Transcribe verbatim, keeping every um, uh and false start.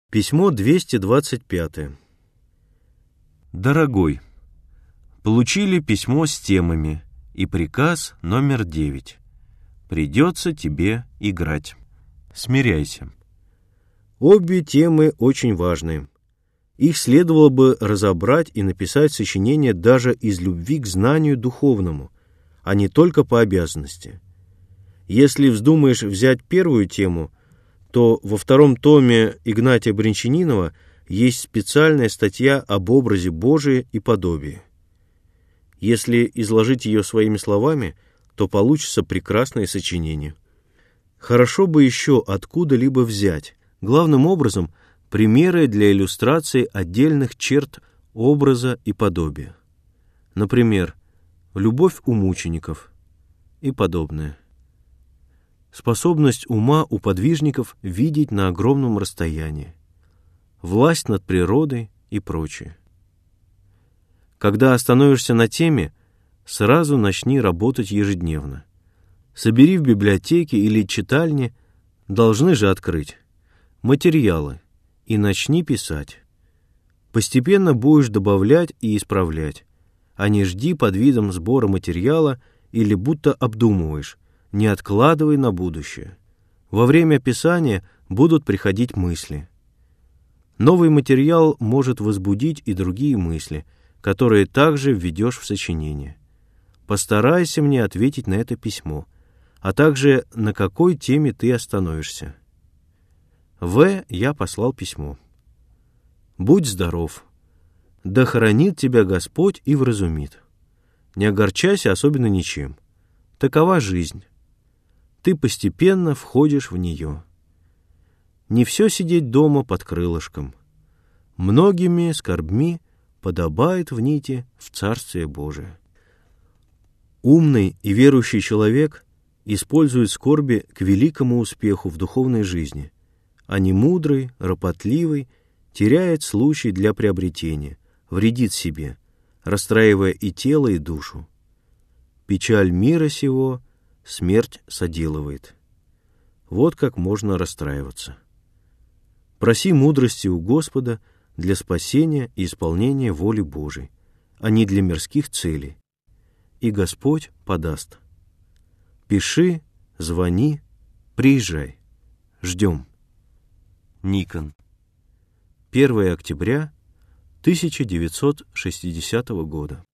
Письмо двести двадцать пять. Дорогой, получили письмо с темами и приказ номер девять. Придется тебе играть. Смиряйся. Обе темы очень важны. Их следовало бы разобрать и написать сочинение даже из любви к знанию духовному, а не только по обязанности. Если вздумаешь взять первую тему, то во втором томе Игнатия Брянчанинова есть специальная статья об образе Божии и подобии. Если изложить ее своими словами, то получится прекрасное сочинение. Хорошо бы еще откуда-либо взять, главным образом, примеры для иллюстрации отдельных черт образа и подобия. Например, любовь у мучеников и подобное. Способность ума у подвижников видеть на огромном расстоянии, власть над природой и прочее. Когда остановишься на теме, сразу начни работать ежедневно. Собери в библиотеке или читальне, должны же открыть, материалы и начни писать. Постепенно будешь добавлять и исправлять, а не жди под видом сбора материала или будто обдумываешь. Не откладывай на будущее. Во время писания будут приходить мысли. Новый материал может возбудить и другие мысли, которые также введешь в сочинение. Постарайся мне ответить на это письмо, а также на какой теме ты остановишься. В. Я послал письмо. Будь здоров. Да хранит тебя Господь и вразумит. Не огорчайся особенно ничем. Такова жизнь. Ты постепенно входишь в нее. Не все сидеть дома под крылышком. Многими скорбьми подобает в нити в Царствие Божие. Умный и верующий человек использует скорби к великому успеху в духовной жизни, а не мудрый, ропотливый теряет случай для приобретения, вредит себе, расстраивая и тело, и душу. Печаль мира сего смерть соделывает. Вот как можно расстраиваться. Проси мудрости у Господа для спасения и исполнения воли Божией, а не для мирских целей. И Господь подаст. Пиши, звони, приезжай. Ждем. Никон. первое октября тысяча девятьсот шестидесятого года.